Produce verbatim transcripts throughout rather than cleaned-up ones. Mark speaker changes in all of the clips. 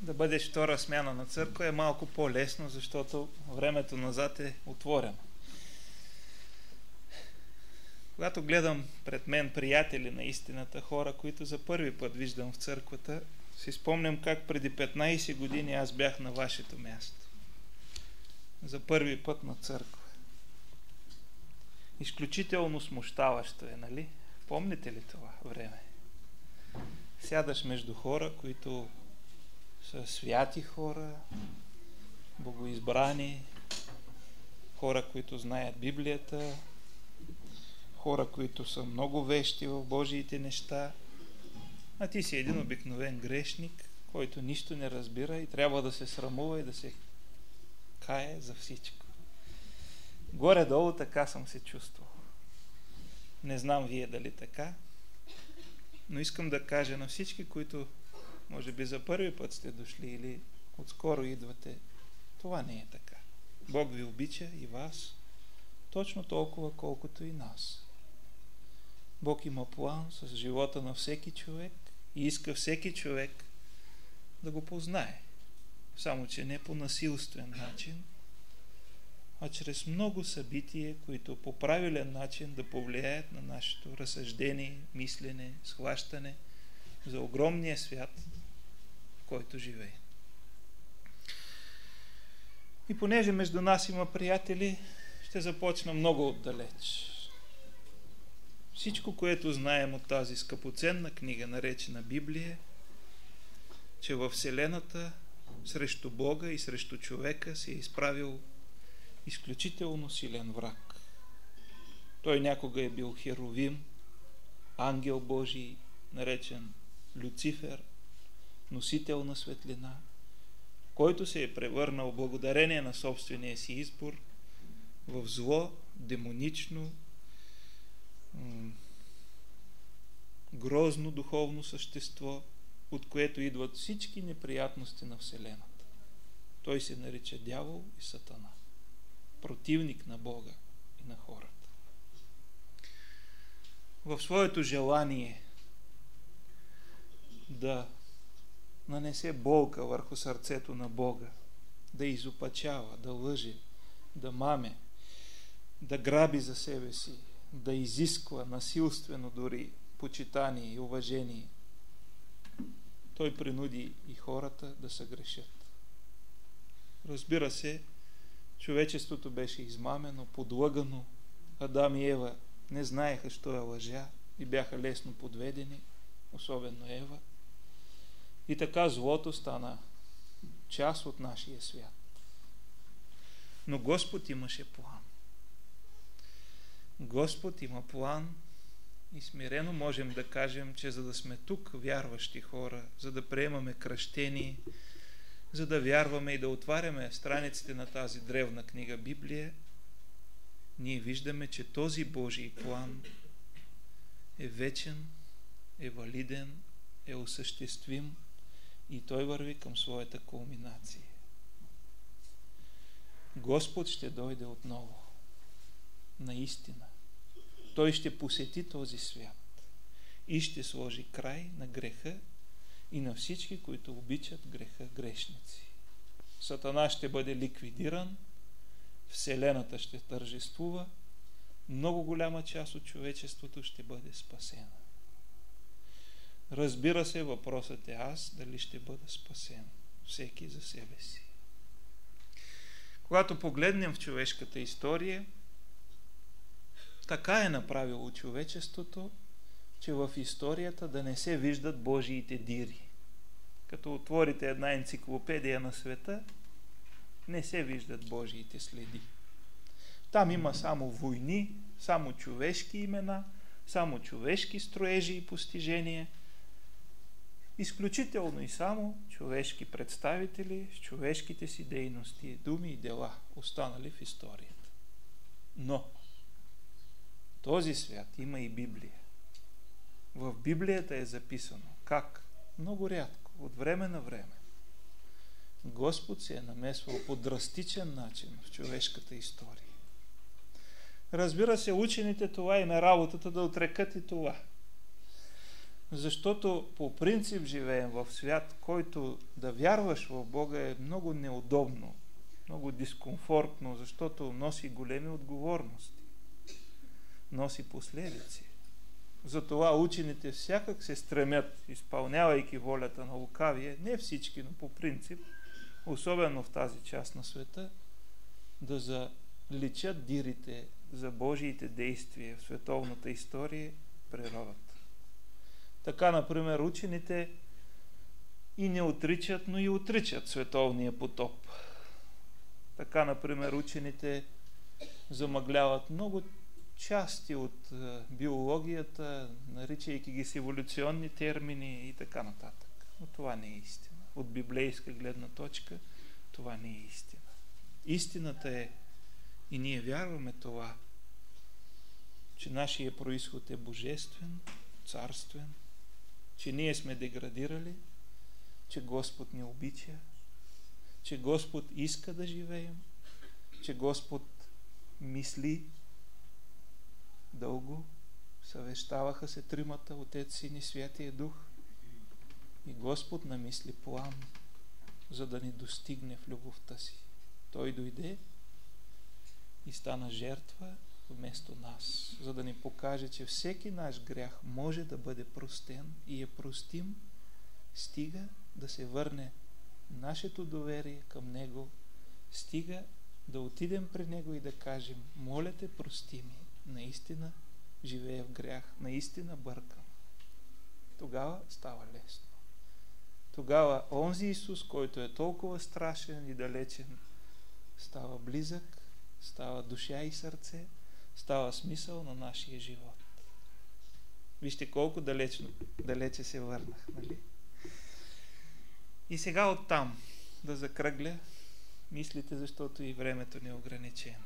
Speaker 1: да бъдеш втора смяна на църква е малко по-лесно, защото времето назад е отворено. Когато гледам пред мен приятели на истината, хора, които за първи път виждам в църквата, си спомням как преди петнайсет години аз бях на вашето място. За първи път на църква. Изключително смущаващо е, нали? Помните ли това време? Сядаш между хора, които са святи хора, богоизбрани, хора, които знаят Библията, хора, които са много вещи в Божиите неща, а ти си един обикновен грешник, който нищо не разбира и трябва да се срамува и да се кае за всичко. Горе-долу така съм се чувствал. Не знам вие дали така, но искам да кажа на всички, които може би за първи път сте дошли или отскоро идвате, това не е така. Бог ви обича и вас точно толкова, колкото и нас. Бог има план с живота на всеки човек и иска всеки човек да го познае. Само че не по насилствен начин, а чрез много събития, които по правилен начин да повлияят на нашето разсъждение, мислене, схващане за огромния свят, в който живее. И понеже между нас има приятели, ще започна много отдалеч. Всичко, което знаем от тази скъпоценна книга, наречена Библия, че във Вселената срещу Бога и срещу човека се е изправил изключително силен враг. Той някога е бил Херовим, ангел Божий, наречен Люцифер, носител на светлина, който се е превърнал благодарение на собствения си избор в зло, демонично, грозно духовно същество, от което идват всички неприятности на Вселената. Той се нарича дявол и сатана, противник на Бога и на хората. В своето желание да нанесе болка върху сърцето на Бога, да изопачава, да лъже, да маме, да граби за себе си, да изисква насилствено дори почитание и уважение, той принуди и хората да съгрешат. Разбира се, човечеството беше измамено, подлъгано. Адам и Ева не знаеха, що е лъжа и бяха лесно подведени, особено Ева. И така злото стана част от нашия свят. Но Господ имаше план. Господ има план и смирено можем да кажем, че за да сме тук вярващи хора, за да приемаме кръщение, за да вярваме и да отваряме страниците на тази древна книга Библия, ние виждаме, че този Божий план е вечен, е валиден, е осъществим и той върви към своята кулминация. Господ ще дойде отново. Наистина. Той ще посети този свят и ще сложи край на греха и на всички, които обичат греха, грешници. Сатана ще бъде ликвидиран, Вселената ще тържествува, много голяма част от човечеството ще бъде спасена. Разбира се, въпросът е аз дали ще бъда спасен. Всеки за себе си. Когато погледнем в човешката история, така е направило човечеството, че в историята да не се виждат Божиите дири. Като отворите една енциклопедия на света, не се виждат Божиите следи. Там има само войни, само човешки имена, само човешки строежи и постижения, изключително и само човешки представители с човешките си дейности, думи и дела, останали в историята. Но този свят има и Библия. В Библията е записано как много рядко, от време на време, Господ се е намесвал по драстичен начин в човешката история. Разбира се, учените това им е работата да отрекат и това. Защото по принцип живеем в свят, който да вярваш в Бога е много неудобно, много дискомфортно, защото носи големи отговорности, носи последици. Затова учените всякак се стремят, изпълнявайки волята на лукавие, не всички, но по принцип, особено в тази част на света, да заличат дирите за Божиите действия в световната история, природата. Така, например, учените и не отричат, но и отричат световния потоп. Така, например, учените замъгляват много части от биологията, наричайки ги с еволюционни термини и така нататък. Но това не е истина. От библейска гледна точка това не е истина. Истината е, и ние вярваме това, че нашия произход е божествен, царствен, че ние сме деградирали, че Господ ни обича, че Господ иска да живеем, че Господ мисли дълго, съвещаваха се тримата, Отец, Син и Святия Дух, и Господ намисли план, за да ни достигне в любовта си. Той дойде и стана жертва вместо нас, за да ни покаже, че всеки наш грях може да бъде простен и е простим, стига да се върне нашето доверие към Него, стига да отидем при Него и да кажем: моля те, прости ми, наистина живея в грях, наистина бъркам. Тогава става лесно. Тогава онзи Исус, който е толкова страшен и далечен, става близък, става душа и сърце, става смисъл на нашия живот. Вижте колко далечно, далече се върнах, нали? И сега оттам да закръгля мислите, защото и времето не е ограничено.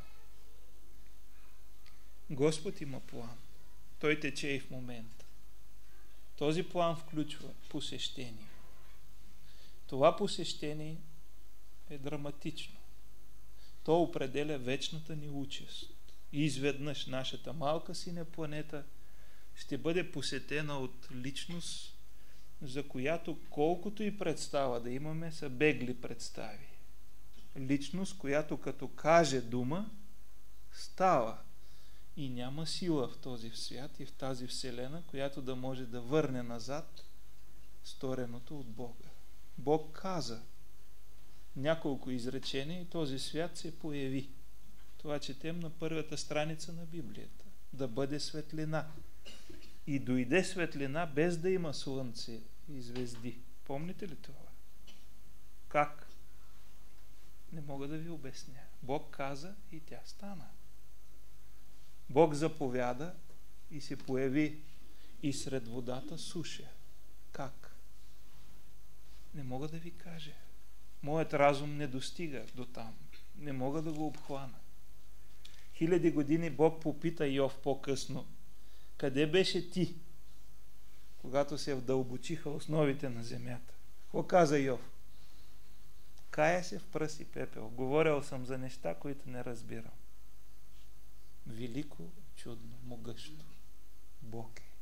Speaker 1: Господ има план. Той тече и в момента. Този план включва посещение. Това посещение е драматично. То определя вечната ни участ. И изведнъж нашата малка синя планета ще бъде посетена от личност, за която колкото и представа да имаме, са бегли представи. Личност, която като каже дума, става. И няма сила в този свят и в тази вселена, която да може да върне назад стореното от Бога. Бог каза няколко изречения и този свят се появи. Това четем на първата страница на Библията. Да бъде светлина. И дойде светлина без да има слънце и звезди. Помните ли това? Как? Не мога да ви обясня. Бог каза и тя стана. Бог заповяда и се появи и сред водата суша. Как? Не мога да ви кажа. Моят разум не достига до там. Не мога да го обхвана. Хиляди години Бог попита Йов по-късно: къде беше ти, когато се вдълбочиха основите на земята? Какво каза Йов? Кая се в пръст и пепел. Говорил съм за неща, които не разбирам. Велико, чудно, могъщо. Бог е.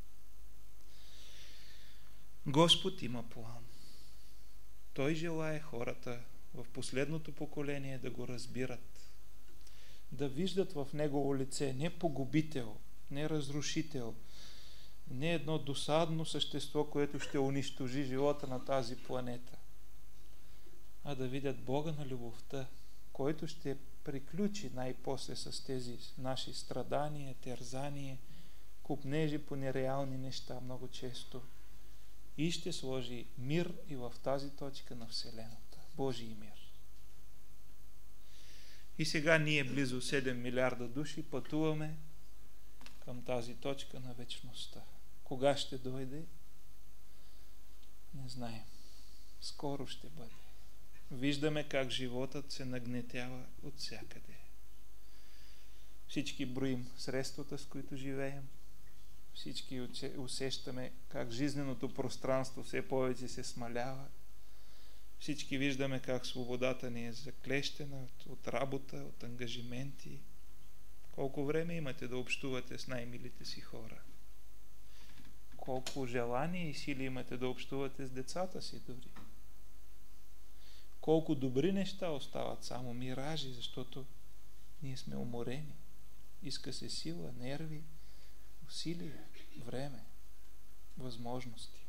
Speaker 1: Господ има план. Той желае хората в последното поколение да го разбират, да виждат в Негово лице не погубител, не разрушител, не едно досадно същество, което ще унищожи живота на тази планета, а да видят Бога на любовта, който ще приключи най-после с тези наши страдания, терзания, купнежи по нереални неща много често, и ще сложи мир и в тази точка на Вселената. Божий мир. И сега ние, близо седем милиарда души, пътуваме към тази точка на вечността. Кога ще дойде? Не знаем. Скоро ще бъде. Виждаме как животът се нагнетява от всякъде. Всички броим средствата, с които живеем. Всички усещаме как жизненото пространство все повече се смалява. Всички виждаме как свободата ни е заклещена от, от работа, от ангажименти. Колко време имате да общувате с най-милите си хора? колко желание и сили имате да общувате с децата си дори. Колко добри неща остават, само миражи, защото ние сме уморени. Иска се сила, нерви, усилие, време, възможности.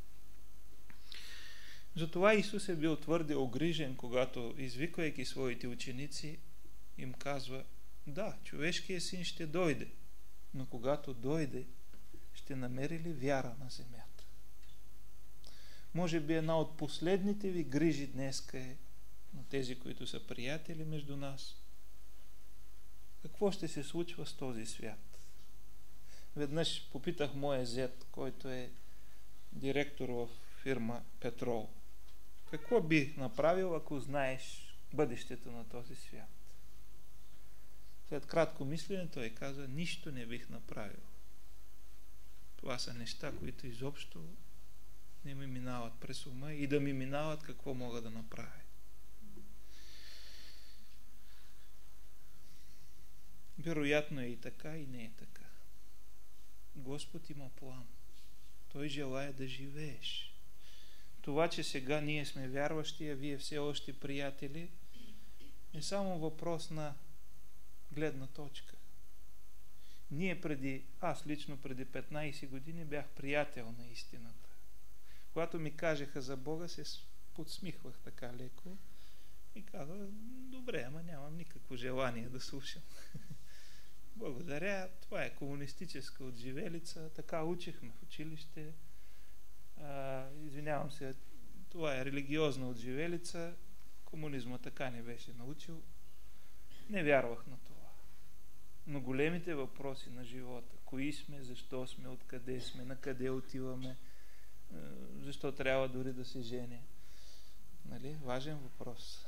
Speaker 1: Затова Исус е бил твърде огрижен, когато, извиквайки своите ученици, им казва: да, човешкият син ще дойде, но когато дойде, ще намери ли вяра на земята? Може би една от последните ви грижи днеска е на тези, които са приятели между нас. Какво ще се случва с този свят? Веднъж попитах моя зет, който е директор в фирма Петрол: какво би направил, ако знаеш бъдещето на този свят? След кратко мислене той каза: нищо не бих направил. Това са неща, които изобщо не ми минават през ума, и да ми минават, какво мога да направя. Вероятно е и така, и не е така. Господ има план. Той желае да живееш. Това, че сега ние сме вярващи, а вие все още приятели, е само въпрос на гледна точка. Ние преди, аз лично преди петнайсет години бях приятел на истината. Когато ми кажеха за Бога, се подсмихвах така леко и казах: добре, ама нямам никакво желание да слушам. Благодаря, това е комунистическа отживелица, така учихме в училище. А, извинявам се, това е религиозна отживелица, комунизма така не беше научил. Не вярвах на това. Но големите въпроси на живота, кои сме, защо сме, откъде сме, на къде отиваме, защо трябва дори да се жене, нали? Важен въпрос.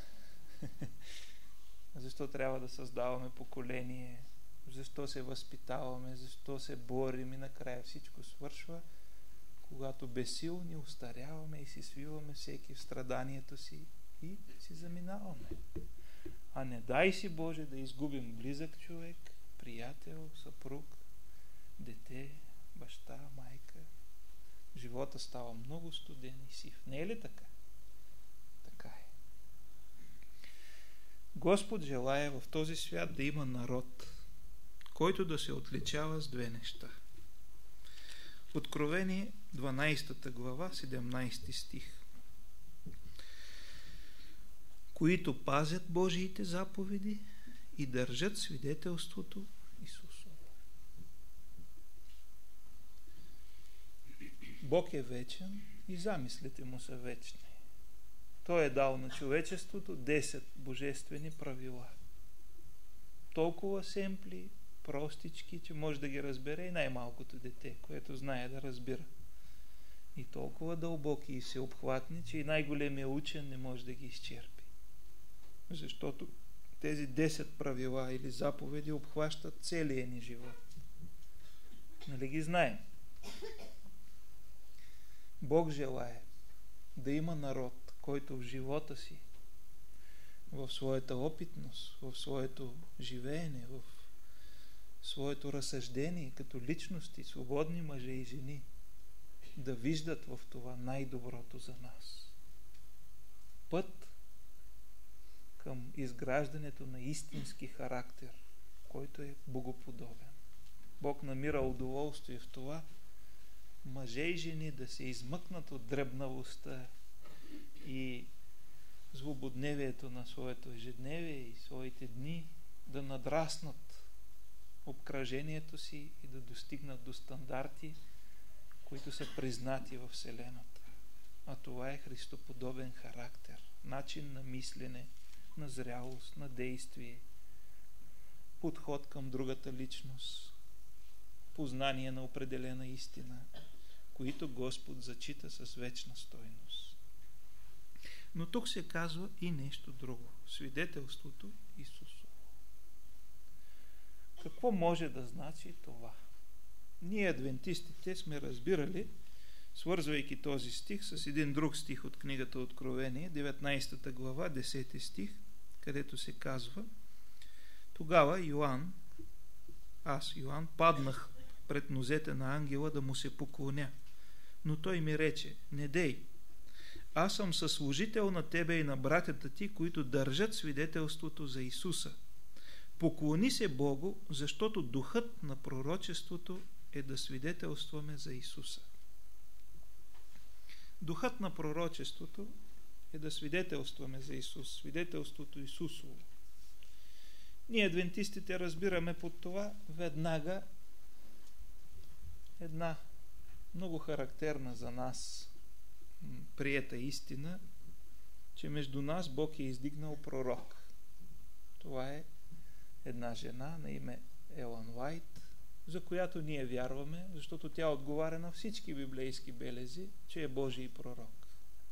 Speaker 1: Защо трябва да създаваме поколение, защо се възпитаваме, защо се борим, и накрая всичко свършва, когато безсилни устаряваме и си свиваме всеки в страданието си и си заминаваме. А не дай си Боже да изгубим близък човек, приятел, съпруг, дете, баща, майка. Живота става много студен и сив. Не е ли така? Така е. Господ желае в този свят да има народ, който да се отличава с две неща. Откровение дванайсета глава, седемнайсети стих. Които пазят Божиите заповеди и държат свидетелството Исусово. Бог е вечен и замислите му са вечни. Той е дал на човечеството десет божествени правила. Толкова семпли, простички, че може да ги разбере и най-малкото дете, което знае да разбира. И толкова дълбоки и всеобхватни, че и най-големия учен не може да ги изчерпи. Защото тези десет правила или заповеди обхващат целия ни живот. Нали ги знаем? Бог желае да има народ, който в живота си, в своята опитност, в своето живеене, в своето разсъждение като личности, свободни мъже и жени, да виждат в това най-доброто за нас. Път към изграждането на истински характер, който е богоподобен. Бог намира удоволствие в това мъже и жени да се измъкнат от дребнавостта и злободневието на своето ежедневие и своите дни, да надраснат обкръжението си и да достигнат до стандарти, които са признати във Вселената. А това е христоподобен характер, начин на мислене, на зрялост, на действие, подход към другата личност, познание на определена истина, които Господ зачита с вечна стойност. Но тук се казва и нещо друго. Свидетелството Исусово. Какво може да значи това? Ние, адвентистите, сме разбирали, свързвайки този стих с един друг стих от книгата Откровение, деветнайсета глава, десети стих, където се казва: тогава Йоан, аз, Йоан, паднах пред нозете на ангела да му се поклоня. Но той ми рече: не дей, аз съм съслужител на тебе и на братята ти, които държат свидетелството за Исуса. Поклони се Богу, защото духът на пророчеството е да свидетелстваме за Исуса. Духът на пророчеството е да свидетелстваме за Исус, свидетелството Исусово. Ние, адвентистите, разбираме под това веднага една много характерна за нас приета истина, че между нас Бог е издигнал пророк. Това е една жена на име Елън Уайт, за която ние вярваме, защото тя отговаря на всички библейски белези, че е Божий пророк.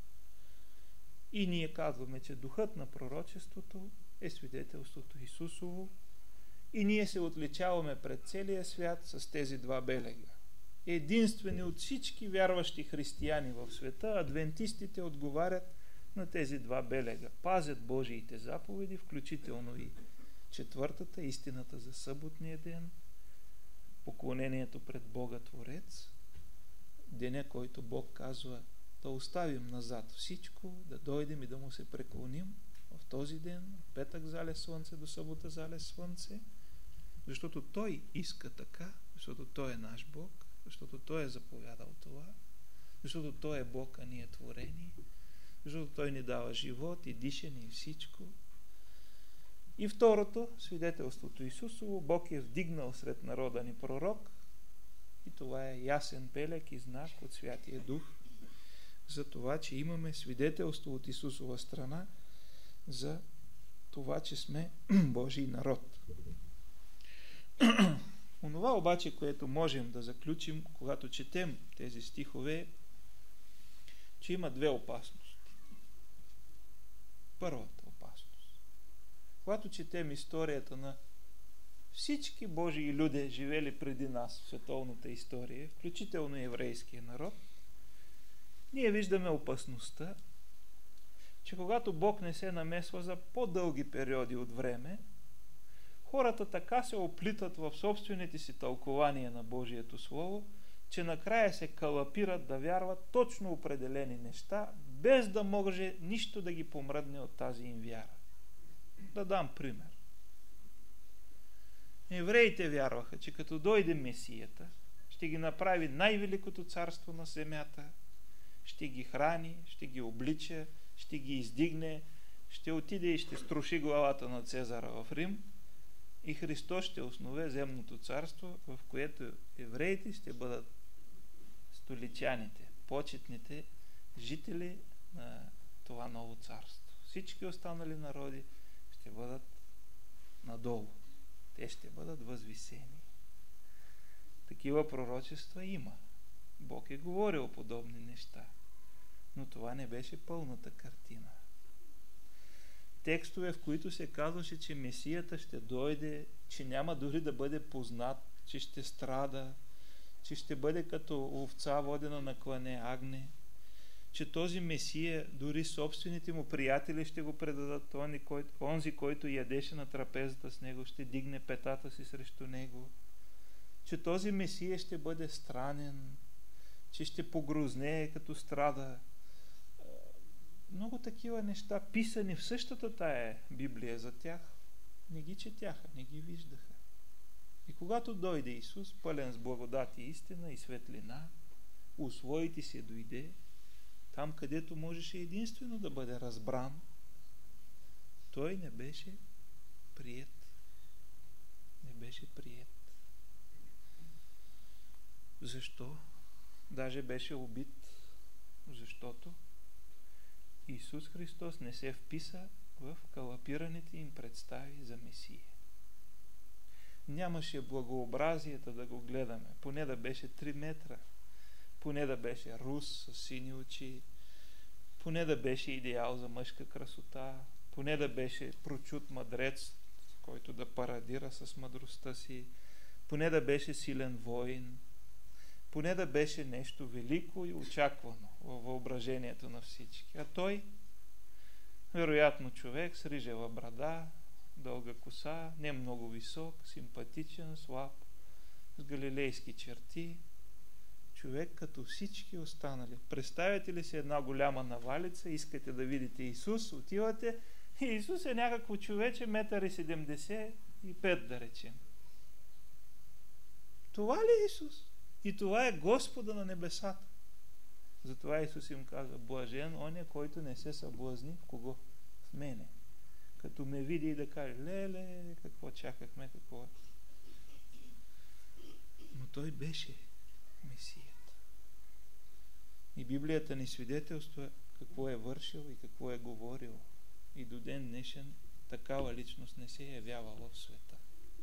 Speaker 1: И ние казваме, че духът на пророчеството е свидетелството Исусово и ние се отличаваме пред целия свят с тези два белега. Единствени от всички вярващи християни в света, адвентистите отговарят на тези два белега. Пазят Божиите заповеди, включително и четвъртата, истината за съботния ден, поклонението пред Бога Творец, деня, който Бог казва да оставим назад всичко, да дойдем и да му се преклоним в този ден, от петък залез слънце до събота залез слънце, защото Той иска така, защото Той е наш Бог, защото Той е заповядал това, защото Той е Бог, а ние творени, защото Той ни дава живот и дишане и всичко. И второто, свидетелството Исусово, Бог е вдигнал сред народа ни пророк и това е ясен белег и знак от Святия Дух за това, че имаме свидетелство от Исусова страна за това, че сме Божий народ. Онова обаче, което можем да заключим, когато четем тези стихове, че има две опасности. Първата опасност. Когато четем историята на всички Божии люди, живели преди нас в световната история, включително еврейския народ, ние виждаме опасността, че когато Бог не се намесва за по-дълги периоди от време, хората така се оплитат в собствените си тълкования на Божието Слово, че накрая се калапират да вярват точно определени неща, без да може нищо да ги помръдне от тази им вяра. Да дам пример. Евреите вярваха, че като дойде Месията, ще ги направи най-великото царство на земята, ще ги храни, ще ги облича, ще ги издигне, ще отиде и ще струши главата на Цезара в Рим и Христос ще основе земното царство, в което евреите ще бъдат столичаните, почетните жители на това ново царство. Всички останали народи ще бъдат надолу. Те ще бъдат възвисени. Такива пророчества има. Бог е говорил подобни неща. Но това не беше пълната картина. Текстове, в които се казваше, че Месията ще дойде, че няма дори да бъде познат, че ще страда, че ще бъде като овца водена на клане агне, че този Месия, дори собствените му приятели ще го предадат, онзи, който ядеше на трапезата с него, ще дигне петата си срещу него, че този Месия ще бъде странен, че ще погрознее като страда. Много такива неща, писани в същата тая Библия за тях, не ги четяха, не ги виждаха. И когато дойде Исус, пълен с благодат и истина и светлина, усвоите се дойде, там където можеше единствено да бъде разбран, той не беше приет. Не беше приет. Защо? Даже беше убит, защото Исус Христос не се вписа в калапираните им представи за Месия. Нямаше благообразието да го гледаме, поне да беше три метра, поне да беше рус с сини очи, поне да беше идеал за мъжка красота, поне да беше прочут мъдрец, който да парадира с мъдростта си, поне да беше силен воин, поне да беше нещо велико и очаквано във въображението на всички. А той, вероятно човек с рижева брада, дълга коса, не много висок, симпатичен, слаб, с галилейски черти, човек като всички останали. Представете ли си една голяма навалица, искате да видите Исус, отивате и Исус е някакво човече, метър и седемдесет и пет, да речем. Това ли е Исус? И това е Господа на небесата. Затова Исус им каза: блажен оня, който не се съблазни в кого? В мене. Като ме види и да каже: леле, какво чакахме, какво е. Но той беше Месията. И Библията ни свидетелства какво е вършил и какво е говорил. И до ден днешен такава личност не се е явявала в света.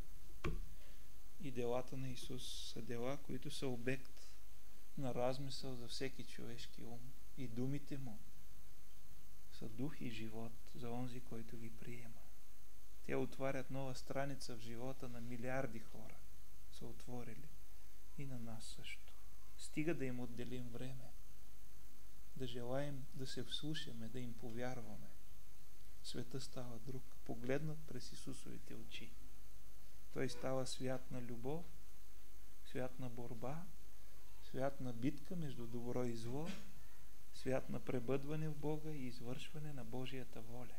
Speaker 1: И делата на Исус са дела, които са обект на размисъл за всеки човешки ум. И думите му са дух и живот за онзи, който ги приема. Те отварят нова страница в живота на милиарди хора. Са отворили. И на нас също. Стига да им отделим време. Да желаем да се вслушаме, да им повярваме. Света става друг. Погледнат през Исусовите очи. Той става свят на любов, свят на борба, свят на битка между добро и зло, свят на пребъдване в Бога и извършване на Божията воля.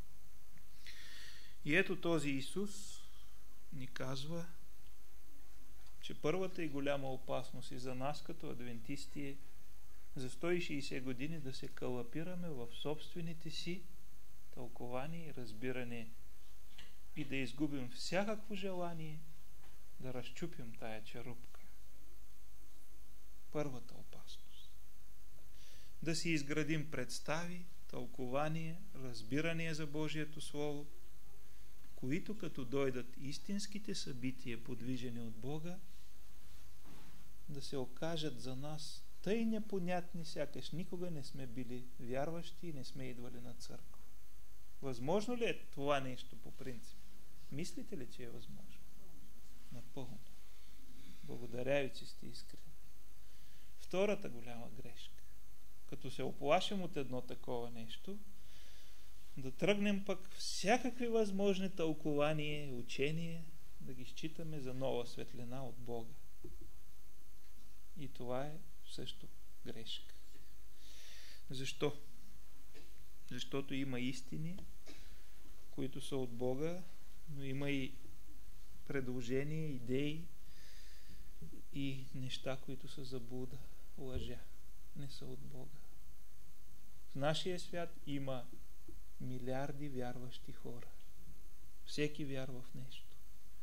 Speaker 1: И ето този Исус ни казва, че първата и голяма опасност и за нас като адвентисти е за сто и шейсет години да се калапираме в собствените си тълкования и разбиране и да изгубим всякакво желание да разчупим тая черупка. Първата опасност. Да си изградим представи, тълкования, разбирания за Божието Слово, които като дойдат истинските събития, подвижени от Бога, да се окажат за нас тъй непонятни, сякаш никога не сме били вярващи и не сме идвали на църква. Възможно ли е това нещо по принцип? Мислите ли, че е възможно? Напълно. Благодаря ви, че сте искрени. Втората голяма грешка. Като се оплашим от едно такова нещо, да тръгнем пък всякакви възможни тълкования, учения, да ги считаме за нова светлина от Бога. И това е също грешка. Защо? Защото има истини, които са от Бога, но има и предложения, идеи и неща, които са заблуда, лъжа, не са от Бога. В нашия свят има милиарди вярващи хора. Всеки вярва в нещо.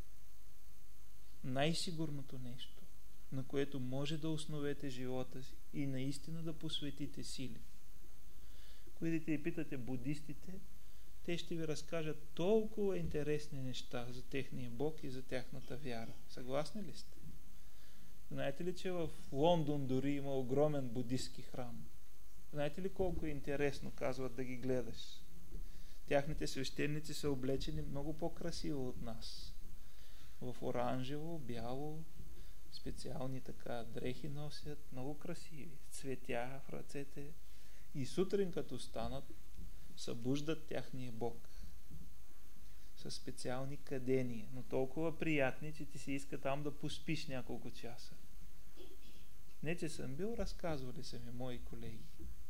Speaker 1: Най-сигурното нещо, на което може да основете живота си и наистина да посветите сили. Ако идете и питате будистите, те ще ви разкажат толкова интересни неща за техния Бог и за тяхната вяра. Съгласни ли сте? Знаете ли, че в Лондон дори има огромен будистки храм? Знаете ли колко е интересно, казват, да ги гледаш? Тяхните свещеници са облечени много по-красиво от нас. В оранжево, бяло, специални така дрехи носят, много красиви, цветя в ръцете. И сутрин като станат, събуждат тяхния Бог със специални кадения, но толкова приятни, че ти си иска там да поспиш няколко часа. Не, че съм бил, разказвали са ми мои колеги.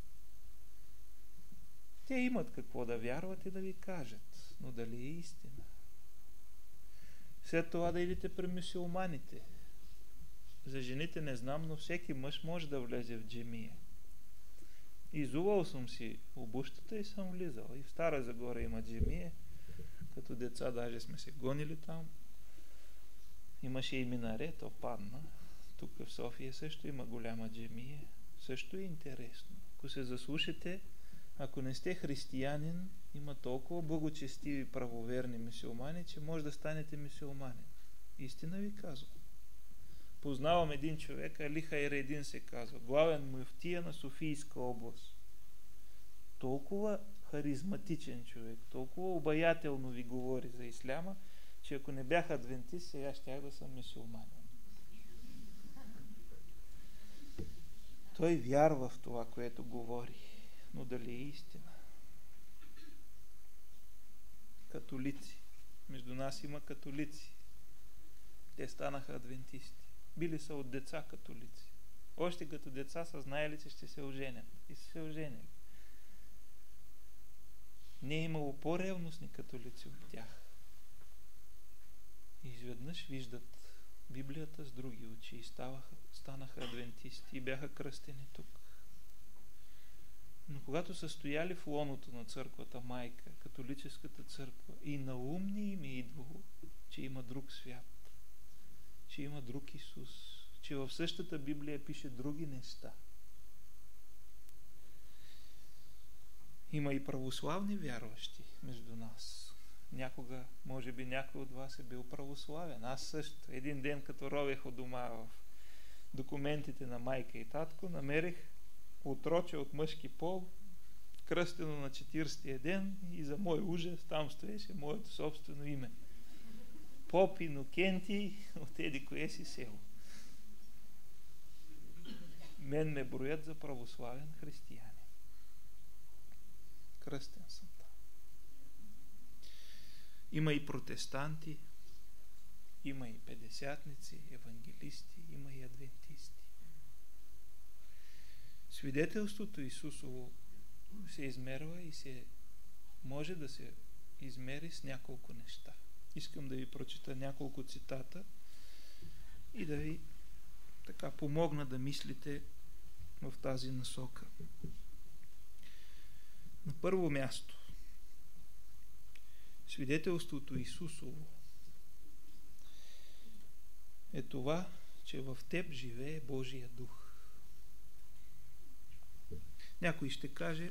Speaker 1: Те имат какво да вярват и да ви кажат, но дали е истина? След това да идете при мюсюлманите. За жените не знам, но всеки мъж може да влезе в джемия. Изувал съм си обущата и съм влизал. И в Стара Загора има джемия. Като деца даже сме се гонили там. Имаше и минаре, то падна. Тук в София също има голяма джемия. Също е интересно. Ако се заслушате, ако не сте християнин, има толкова благочестиви правоверни мюсюлмани, че може да станете мюсюлманин. Истина ви казвам. Познавам един човек, Али Хайредин се казва, главен мюфтия на Софийска област. Толкова харизматичен човек, толкова обаятелно ви говори за исляма, че ако не бях адвентист, сега щях да съм мюсюлманин. Той вярва в това, което говори, но дали е истина? Католици. Между нас има католици. Те станаха адвентисти. Били са от деца католици. Още като деца са знаели, че ще се оженят. И са се оженили. Не е имало по-ревностни католици от тях. И изведнъж виждат Библията с други очи и ставаха, станаха адвентисти и бяха кръстени тук. Но когато са стояли в лоното на църквата майка, католическата църква, и на ум не им е идвало, че има друг свят, че има друг Исус, че в същата Библия пише други неща. Има и православни вярващи между нас. Някога, може би някой от вас е бил православен. Аз също. Един ден, като ровех у дома в документите на майка и татко, намерих отроче от мъжки пол, кръстено на четиридесетия ден, и за мой ужас там стоеше моето собствено име. Поп Инокентий от еди кое си село. Мен ме броят за православен християнин. Кръстен съм там. Има и протестанти, има и педесятници, евангелисти, има и адвентисти. Свидетелството Исусово се измерва и се може да се измери с няколко неща. Искам да ви прочита няколко цитата и да ви така помогна да мислите в тази насока. На първо място, свидетелството Исусово е това, че в теб живее Божия дух. Някой ще каже,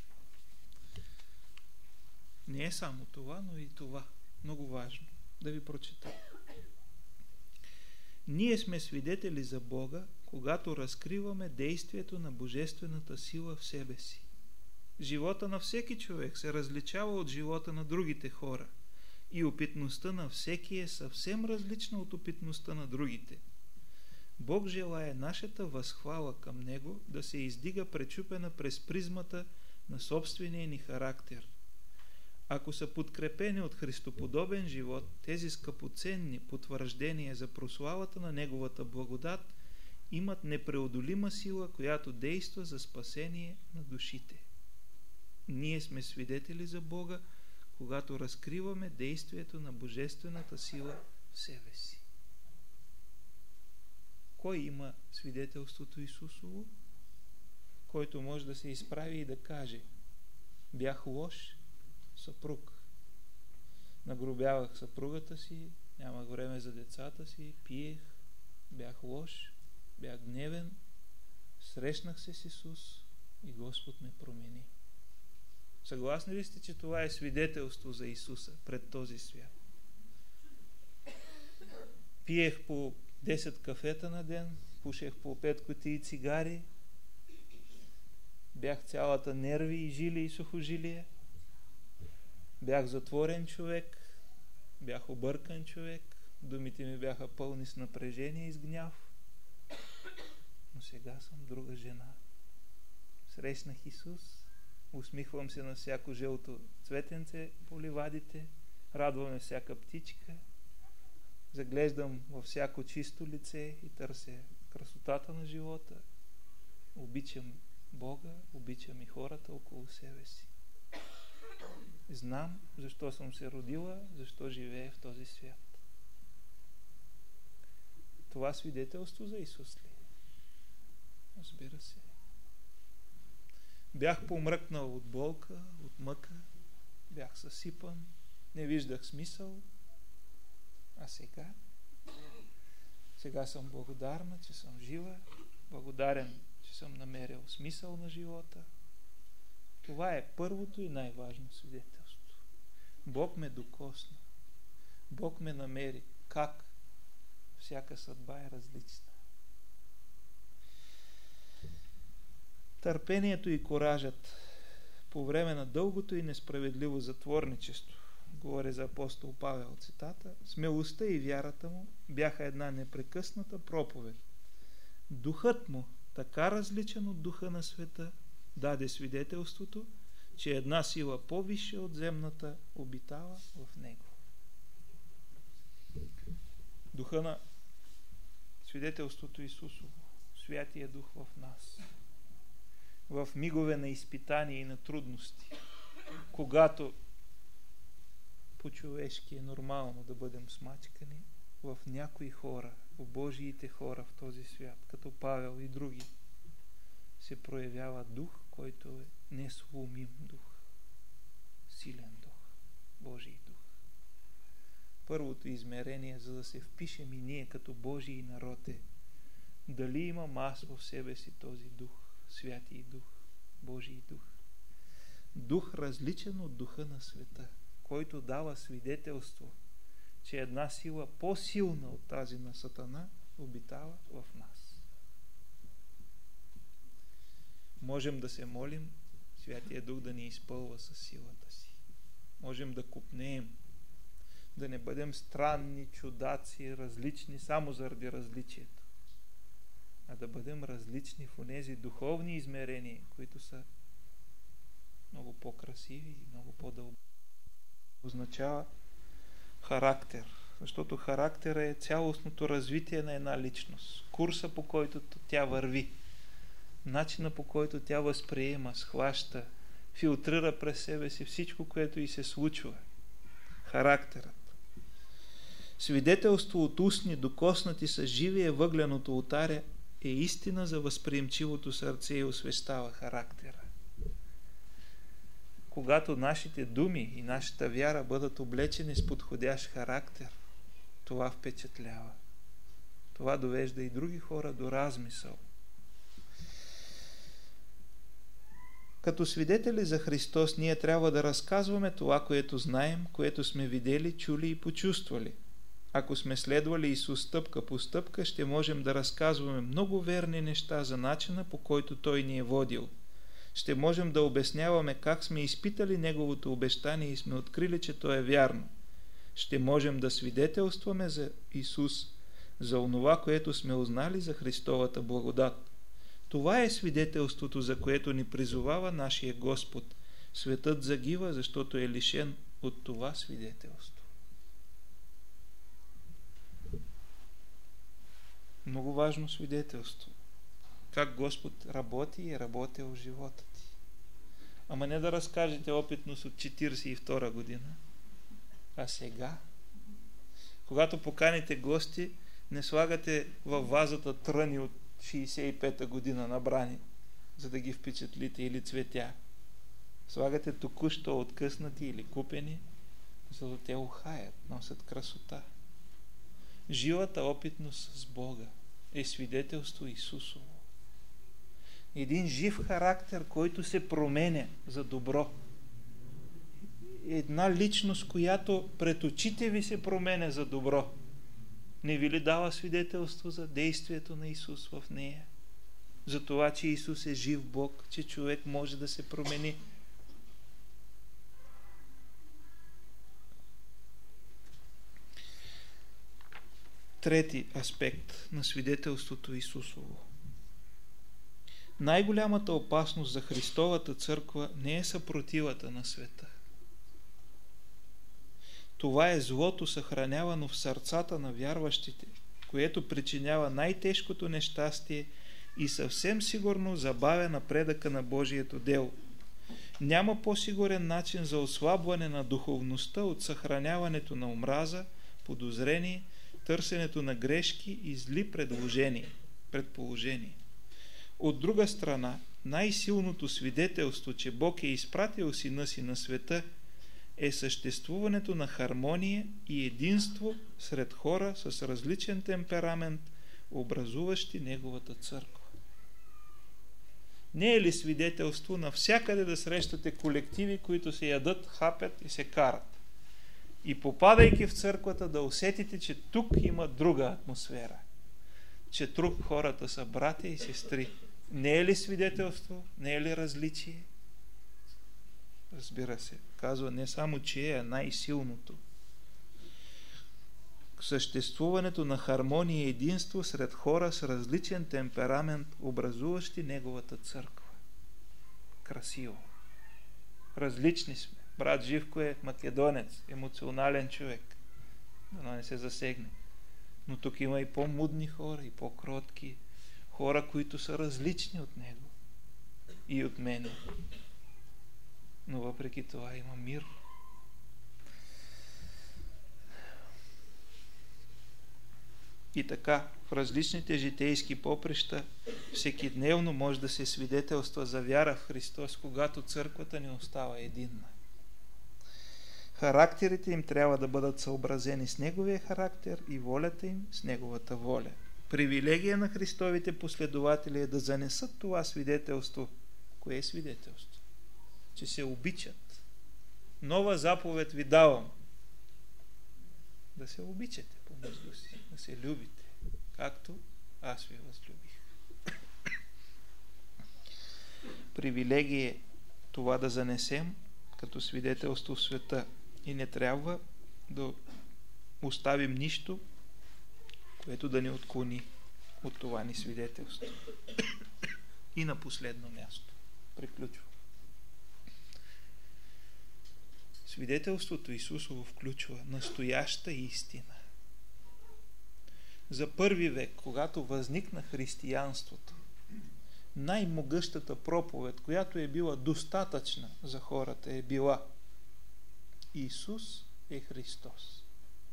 Speaker 1: не е само това, но и това. Много важно да ви прочета. Ние сме свидетели за Бога, когато разкриваме действието на божествената сила в себе си. Живота на всеки човек се различава от живота на другите хора и опитността на всеки е съвсем различна от опитността на другите. Бог желае нашата възхвала към Него да се издига пречупена през призмата на собствения ни характер. Ако са подкрепени от христоподобен живот, тези скъпоценни потвърждения за прославата на Неговата благодат имат непреодолима сила, която действа за спасение на душите. Ние сме свидетели за Бога, когато разкриваме действието на божествената сила в себе си. Кой има свидетелството Исусово? Който може да се изправи и да каже: бях лош съпруг, нагробявах съпругата си, нямах време за децата си, пиех, бях лош, бях гневен, срещнах се с Исус и Господ ме промени. Съгласни ли сте, че това е свидетелство за Исуса пред този свят? Пиех по десет кафета на ден, пушех по пет кутии цигари, бях цялата нерви и жили и сухожилие, бях затворен човек, бях объркан човек, думите ми бяха пълни с напрежение и с гняв, но сега съм друга жена. Срещнах Исус, усмихвам се на всяко жълто цветенце по ливадите, радваме всяка птичка, заглеждам във всяко чисто лице и търся красотата на живота. Обичам Бога, обичам и хората около себе си. Знам защо съм се родила, защо живея в този свят. Това свидетелство за Исус ли? Разбира се. Бях помръкнал от болка, от мъка, бях съсипан, не виждах смисъл. А сега? Сега съм благодарна, че съм жива, благодарен, че съм намерил смисъл на живота. Това е първото и най-важно свидетелство. Бог ме докосна. Бог ме намери. Как? Всяка съдба е различна. Търпението и коражът по време на дългото и несправедливо затворничество, говоря за апостол Павел цитата, смелостта и вярата му бяха една непрекъсната проповед. Духът му, така различен от духа на света, даде свидетелството, че една сила по-висша от земната обитава в него. Духа на свидетелството Исусово Святия Дух в нас. В мигове на изпитание и на трудности, когато по-човешки е нормално да бъдем смачкани, в някои хора, в Божиите хора в този свят, като Павел и други, се проявява дух, който е несломим дух, силен дух, Божий дух. Първото измерение, за да се впишем и ние като Божий народ, е дали имам аз в себе си този дух, Святий Дух, Божий Дух. Дух различен от духа на света, който дава свидетелство, че една сила по-силна от тази на Сатана обитава в нас. Можем да се молим Святия Дух да ни изпълва със силата си. Можем да копнеем, да не бъдем странни, чудаци, различни само заради различието, а да бъдем различни в онези духовни измерения, които са много по-красиви и много по-дълбоки. Означава характер, защото характера е цялостното развитие на една личност, курса, по който тя върви, начина, по който тя възприема, схваща, филтрира през себе си всичко, което й се случва. Характерът. Свидетелство от устни, докоснати с живия въглен от олтаря, е истина за възприемчивото сърце и освещава характера. Когато нашите думи и нашата вяра бъдат облечени с подходящ характер, това впечатлява. Това довежда и други хора до размисъл. Като свидетели за Христос, ние трябва да разказваме това, което знаем, което сме видели, чули и почувствали. Ако сме следвали Исус стъпка по стъпка, ще можем да разказваме много верни неща за начина, по който Той ни е водил. Ще можем да обясняваме как сме изпитали Неговото обещание и сме открили, че то е вярно. Ще можем да свидетелстваме за Исус, за онова, което сме узнали за Христовата благодат. Това е свидетелството, за което ни призовава нашия Господ. Светът загива, защото е лишен от това свидетелство. Много важно свидетелство. Как Господ работи и е работил в живота ти. Ама не да разкажете опитност от четиридесет и втора година, а сега. Когато поканите гости, не слагате във вазата тръни от шейсет и пета година набрани, за да ги впечатлите, или цветя. Слагате току-що откъснати или купени, за да те ухаят, носят красота. Живата опитност с Бога е свидетелство Исусово. Един жив характер, който се променя за добро. Една личност, която пред очите ви се променя за добро. Не ви ли дава свидетелство за действието на Исус в нея? За това, че Исус е жив Бог, че човек може да се промени. Трети аспект на свидетелството Исусово. Най-голямата опасност за Христовата църква не е съпротивата на света. Това е злото, съхранявано в сърцата на вярващите, което причинява най-тежкото нещастие и съвсем сигурно забавя напредъка на Божието дело. Няма по-сигурен начин за ослабване на духовността от съхраняването на омраза, подозрение, търсенето на грешки и зли предложения, предположения. От друга страна, най-силното свидетелство, че Бог е изпратил Сина си на света, е съществуването на хармония и единство сред хора с различен темперамент, образуващи Неговата църква. Не е ли свидетелство навсякъде да срещате колективи, които се ядат, хапят и се карат? И попадайки в църквата да усетите, че тук има друга атмосфера. Че тук хората са братя и сестри. Не е ли свидетелство? Не е ли различие? Разбира се. Казва не само, че е най-силното. Съществуването на хармония и единство сред хора с различен темперамент, образуващи Неговата църква. Красиво. Различни сме. Брат Живко е македонец, емоционален човек. Да не се засегне. Но тук има и по-мудни хора, и по-кротки. хора, които са различни от него и от мене. Но въпреки това има мир. И така, в различните житейски поприща всекидневно може да се свидетелства за вяра в Христос, когато църквата не остава единна. Характерите им трябва да бъдат съобразени с Неговия характер и волята им с Неговата воля. Привилегия на Христовите последователи е да занесат това свидетелство. Кое е свидетелство? Че се обичат. Нова заповед ви давам. Да се обичате помежду си, да се любите, както аз ви възлюбих. Привилегия е това да занесем като свидетелство в света и не трябва да оставим нищо, което да ни отклони от това ни свидетелство. И на последно място. Приключвам. Свидетелството Исусово включва настояща истина. За първи век, когато възникна християнството, най-могъщата проповед, която е била достатъчна за хората, е била: Исус е Христос.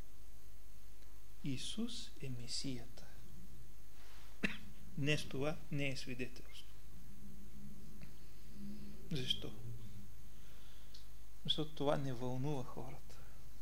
Speaker 1: Исус е Месията. Днес това не е свидетелство. Защо? Защото това не вълнува хората.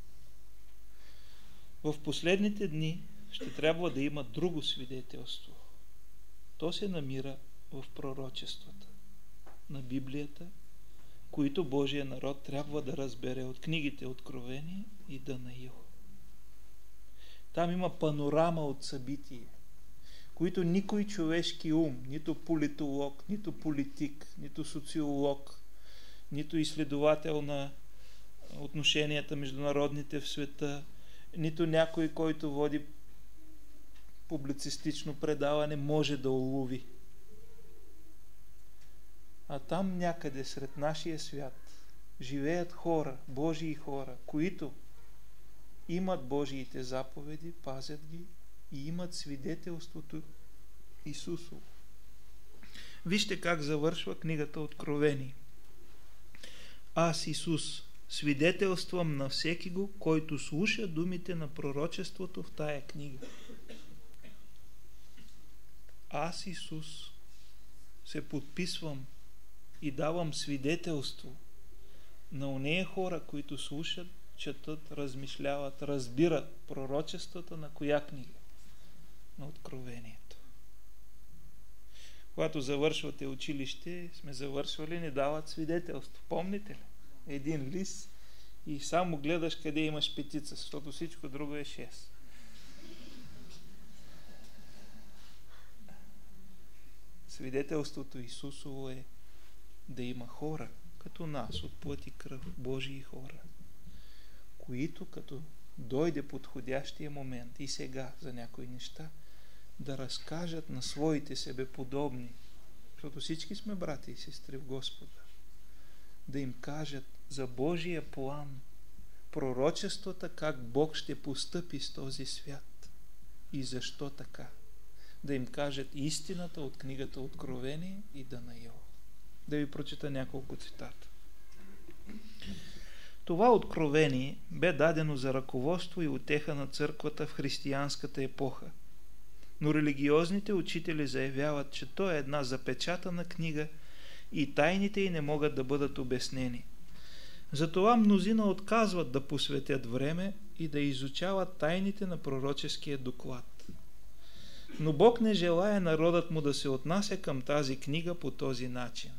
Speaker 1: В последните дни ще трябва да има друго свидетелство. То се намира в пророчествата на Библията, които Божия народ трябва да разбере от книгите Откровение и Данаил. Там има панорама от събития, които никой човешки ум, нито политолог, нито политик, нито социолог, нито изследовател на отношенията международните в света, нито някой, който води публицистично предаване, може да улови. А там някъде сред нашия свят живеят хора, Божии хора, които имат Божиите заповеди, пазят ги и имат свидетелството Исусово. Вижте как завършва книгата Откровение. Аз, Исус, свидетелствам на всеки го, който слуша думите на пророчеството в тая книга. Аз, Исус, се подписвам и давам свидетелство на онея хора, които слушат, четат, размишляват, разбират пророчествата на коя книга? На Откровението. Когато завършвате училище, сме завършвали, ни дават свидетелство. Помните ли? Един лист и само гледаш къде имаш петица, защото всичко друго е шест. Свидетелството Исусово е да има хора, като нас, от плът и кръв, Божии хора, които като дойде подходящия момент и сега за някои неща, да разкажат на своите себеподобни, защото всички сме брати и сестри в Господа, да им кажат за Божия план, пророчествата, как Бог ще постъпи с този свят и защо така. Да им кажат истината от книгата Откровение и Данаил. Да ви прочита няколко цитата. Това откровение бе дадено за ръководство и утеха на църквата в християнската епоха. Но религиозните учители заявяват, че то е една запечатана книга и тайните й не могат да бъдат обяснени. Затова мнозина отказват да посветят време и да изучават тайните на пророческия доклад. Но Бог не желае народът му да се отнася към тази книга по този начин.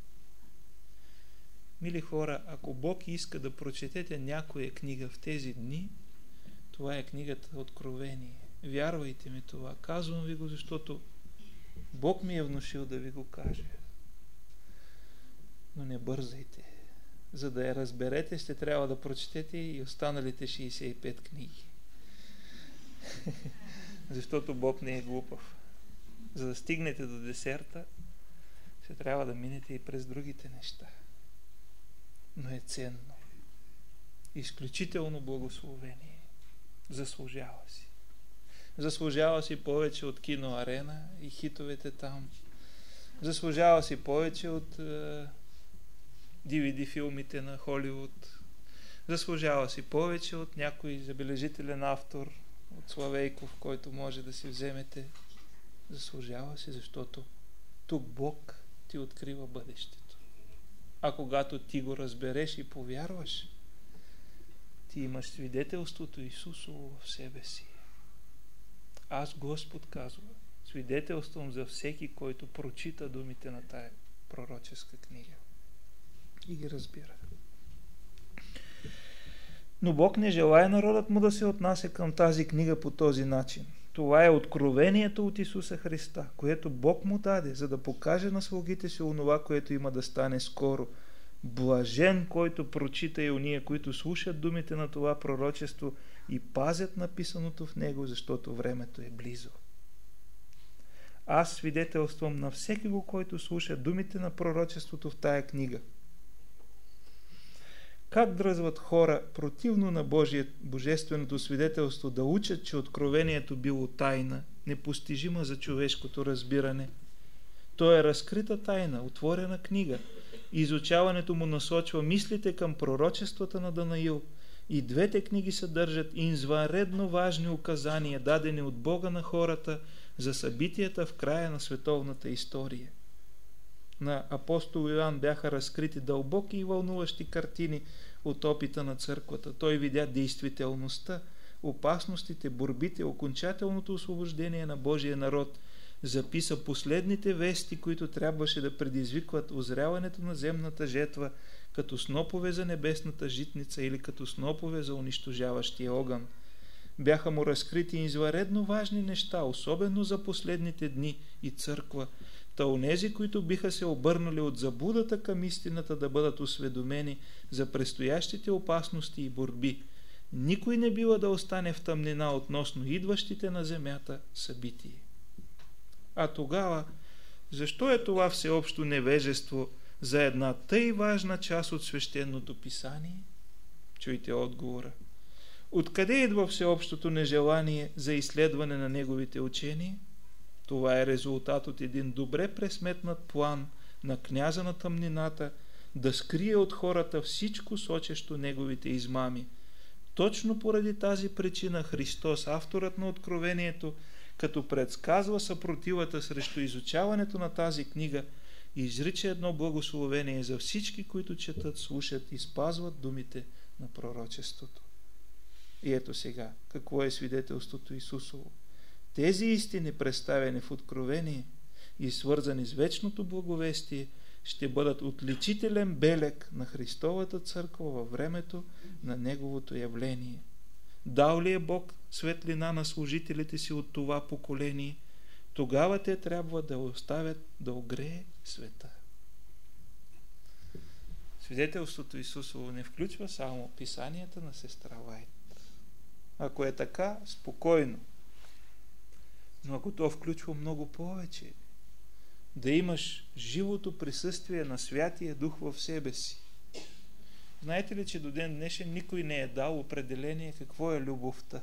Speaker 1: Мили хора, ако Бог иска да прочетете някоя книга в тези дни, това е книгата Откровение. Вярвайте ми това. Казвам ви го, защото Бог ми е внушил да ви го кажа. Но не бързайте. За да я разберете, ще трябва да прочетете и останалите шейсет и пет книги. Защото Бог не е глупав. За да стигнете до десерта, ще трябва да минете и през другите неща. Но е ценно. Изключително благословение. Заслужава си. Заслужава си повече от Кино Арена и хитовете там. Заслужава си повече от е, ди ви ди филмите на Холивуд. Заслужава си повече от някой забележителен автор, от Славейков, който може да си вземете. Заслужава си, защото тук Бог ти открива бъдещето. А когато ти го разбереш и повярваш, ти имаш свидетелството Исусово в себе си. Аз, Господ, казва, свидетелствам за всеки, който прочита думите на тая пророческа книга и ги разбира. Но Бог не желае народът му да се отнася към тази книга по този начин. Това е откровението от Исуса Христа, което Бог му даде, за да покаже на слугите си онова, което има да стане скоро. Блажен, който прочита и ония, които слушат думите на това пророчество и пазят написаното в него, защото времето е близо. Аз свидетелствам на всеки го, който слуша думите на пророчеството в тая книга. Как дръзват хора противно на Божие, божественото свидетелство да учат, че откровението било тайна, непостижима за човешкото разбиране? То е разкрита тайна, отворена книга. Изучаването му насочва мислите към пророчествата на Данаил. И двете книги съдържат извънредно важни указания, дадени от Бога на хората за събитията в края на световната история. На апостол Йоан бяха разкрити дълбоки и вълнуващи картини от опита на църквата. Той видя действителността, опасностите, борбите, окончателното освобождение на Божия народ. Записа последните вести, които трябваше да предизвикват озряването на земната жетва, като снопове за небесната житница или като снопове за унищожаващия огън. Бяха му разкрити извънредно важни неща, особено за последните дни и църква. Та онези, които биха се обърнали от заблудата към истината, да бъдат осведомени за предстоящите опасности и борби. Никой не бива да остане в тъмнина относно идващите на земята събития. А тогава, защо е това всеобщо невежество за една тъй важна част от свещеното писание? Чуйте отговора. Откъде идва всеобщото нежелание за изследване на неговите учения? Това е резултат от един добре пресметнат план на княза на тъмнината да скрие от хората всичко, сочещо неговите измами. Точно поради тази причина Христос, авторът на откровението, като предсказва съпротивата срещу изучаването на тази книга, изрича едно благословение за всички, които четат, слушат и спазват думите на пророчеството. И ето сега, какво е свидетелството Исусово? Тези истини, представени в откровение и свързани с вечното благовестие, ще бъдат отличителен белег на Христовата църква във времето на Неговото явление. Дал ли е Бог светлина на служителите си от това поколение, тогава те трябва да оставят да огрее света. Свидетелството Исусово не включва само писанията на сестра Уайт. Ако е така, спокойно. Но ако то включва много повече, да имаш живото присъствие на Святия Дух в себе си. Знаете ли, че до ден днешен никой не е дал определение какво е любовта?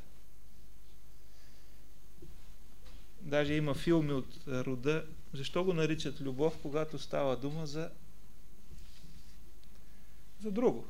Speaker 1: Даже има филми от рода. Защо го наричат любов, когато става дума за за друго?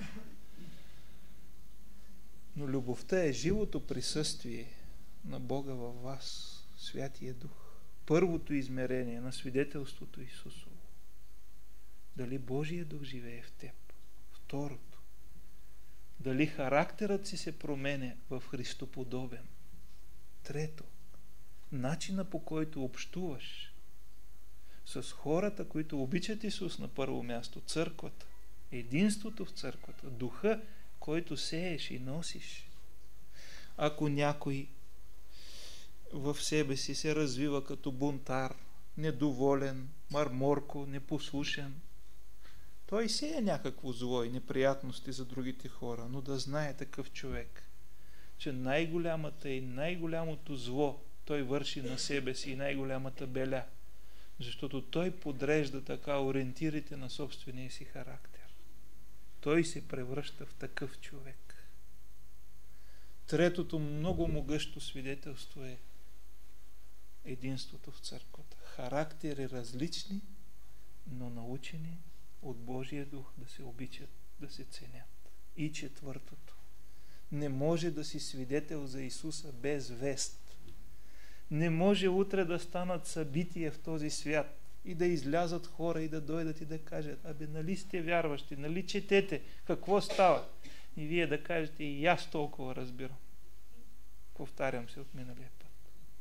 Speaker 1: Но любовта е живото присъствие на Бога във вас, Святия Дух. Първото измерение на свидетелството Исусово. Дали Божия Дух живее в теб? Второто. Дали характерът си се променя в Христоподобен? Трето. Начина, по който общуваш с хората, които обичат Исус на първо място, църквата, единството в църквата, духа, който сееш и носиш. Ако някой в себе си се развива като бунтар, недоволен, марморко, непослушен, той сее някакво зло и неприятности за другите хора, но да знае такъв човек, че най-голямата и най-голямото зло той върши на себе си и най-голямата беля, защото той подрежда така ориентирите на собствения си характер. Той се превръща в такъв човек. Третото много могъщо свидетелство е единството в църквата. Характери различни, но научени от Божия дух да се обичат, да се ценят. И четвъртото. Не може да си свидетел за Исуса без вест. Не може утре да станат събития в този свят и да излязат хора и да дойдат и да кажат: абе, нали сте вярващи, нали четете, какво става? И вие да кажете: и аз толкова разбирам. Повтарям се от миналия път.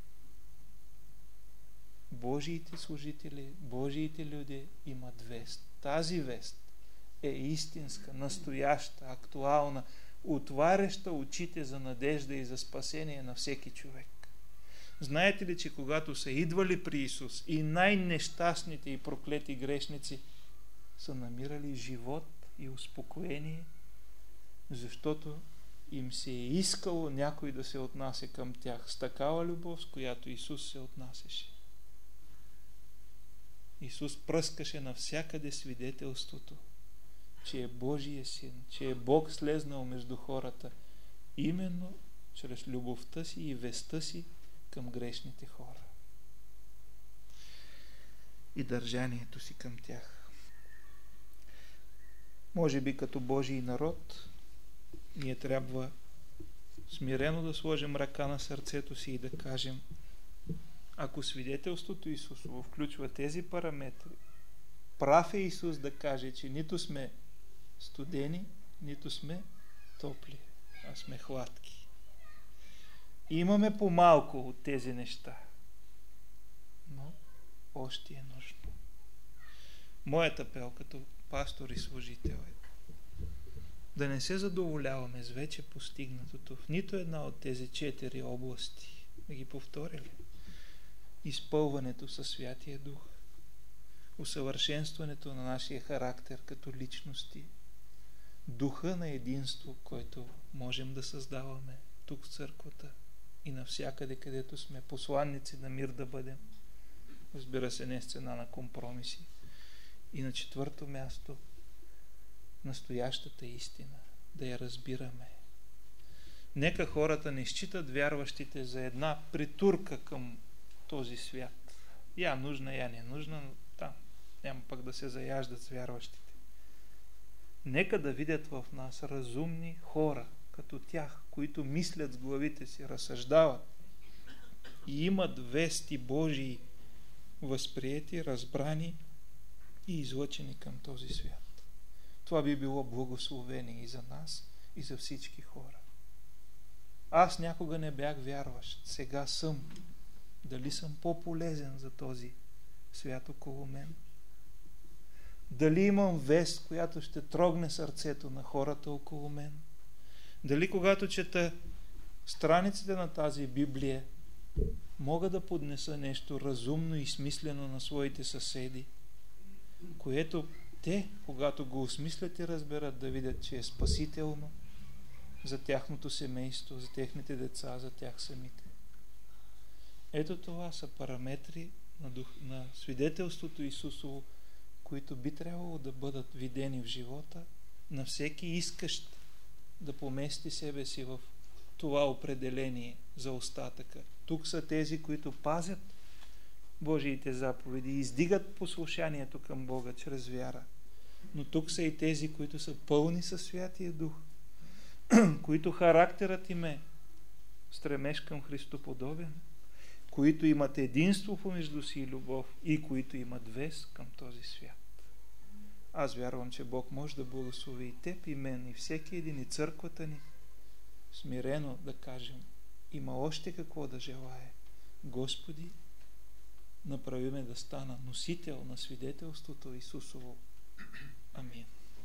Speaker 1: Божиите служители, Божиите люди имат вест. Тази вест е истинска, настояща, актуална, отваряща очите за надежда и за спасение на всеки човек. Знаете ли, че когато са идвали при Исус и най-нещастните и проклети грешници са намирали живот и успокоение, защото им се е искало някой да се отнася към тях с такава любов, с която Исус се отнасяше. Исус пръскаше навсякъде свидетелството, че е Божия син, че е Бог слезнал между хората, именно чрез любовта си и вестта си към грешните хора. И държанието си към тях. Може би като Божий народ, ние трябва смирено да сложим ръка на сърцето си и да кажем: ако свидетелството Исусово включва тези параметри, прав е Исус да каже, че нито сме студени, нито сме топли, а сме хладки. Имаме по-малко от тези неща, но още е нужно. Моят апел като пастор и служител е да не се задоволяваме с вече постигнатото в нито една от тези четири области. Да ги повторя ли? Изпълването със Святия Дух, усъвършенстването на нашия характер като личности, духа на единство, който можем да създаваме тук в църквата и навсякъде, където сме посланници на мир да бъдем. Разбира се, не с цена на компромиси. И на четвърто място, настоящата истина, да я разбираме. Нека хората не считат вярващите за една притурка към този свят. Я нужна, я не нужна, но там няма пък да се заяждат с вярващите. Нека да видят в нас разумни хора, като тях, които мислят с главите си, разсъждават и имат вести Божии, възприети, разбрани и излъчени към този свят. Това би било благословение и за нас, и за всички хора. Аз някога не бях вярващ, сега съм. Дали съм по-полезен за този свят около мен? Дали имам вест, която ще трогне сърцето на хората около мен? Дали когато чета страниците на тази Библия, мога да поднеса нещо разумно и смислено на своите съседи, което те, когато го осмислят и разберат, да видят, че е спасително за тяхното семейство, за техните деца, за тях самите. Ето това са параметри на, дух, на свидетелството Исусово, които би трябвало да бъдат видени в живота на всеки искащ да помести себе си в това определение за остатъка. Тук са тези, които пазят Божиите заповеди и издигат послушанието към Бога чрез вяра. Но тук са и тези, които са пълни със Святия Дух, които характерът им е стремеж към Христоподобен, които имат единство помежду си и любов и които имат вест към този свят. Аз вярвам, че Бог може да благослови и теб, и мен, и всеки един, и църквата ни, смирено да кажем: има още какво да желае. Господи, направи ме да стана носител на свидетелството Исусово. Амин.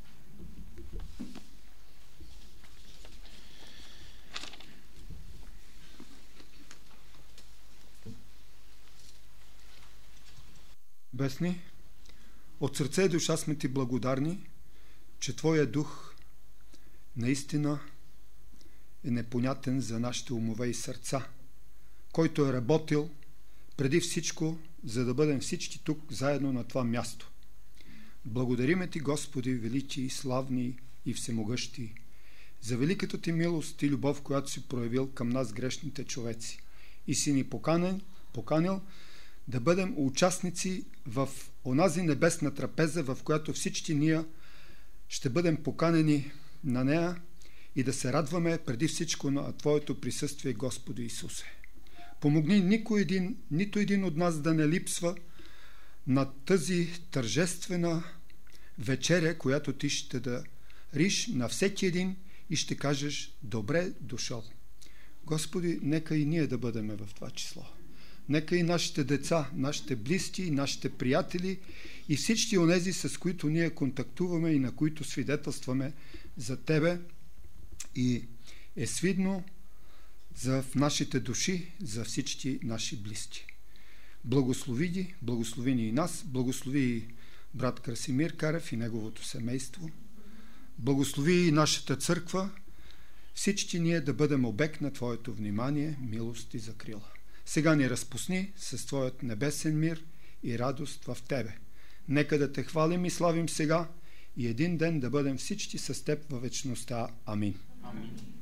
Speaker 2: Бесни, от сърце и душа сме ти благодарни, че Твоя дух наистина е непонятен за нашите умове и сърца, който е работил преди всичко, за да бъдем всички тук заедно на това място. Благодариме ти, Господи, величи, славни и всемогъщи, за великата ти милост и любов, която си проявил към нас, грешните човеци. И си ни поканен, поканил да бъдем участници в онази небесна трапеза, в която всички ние ще бъдем поканени на нея и да се радваме преди всичко на Твоето присъствие, Господи Исусе. Помогни никой един, нито един от нас да не липсва на тази тържествена вечеря, която Ти ще дариш на всеки един и ще кажеш: добре дошъл. Господи, нека и ние да бъдем в това число. Нека и нашите деца, нашите близки, нашите приятели и всички онези, с които ние контактуваме и на които свидетелстваме за Тебе, и е свидно за в нашите души, за всички наши близки. Благослови ги, благослови ни и нас, благослови и брат Красимир Карев и неговото семейство, благослови и нашата църква, всички ние да бъдем обект на Твоето внимание, милост и закрила. Сега ни разпусни с Твоят небесен мир и радост в Тебе. Нека да Те хвалим и славим сега и един ден да бъдем всички с Теб във вечността. Амин.
Speaker 1: Амин.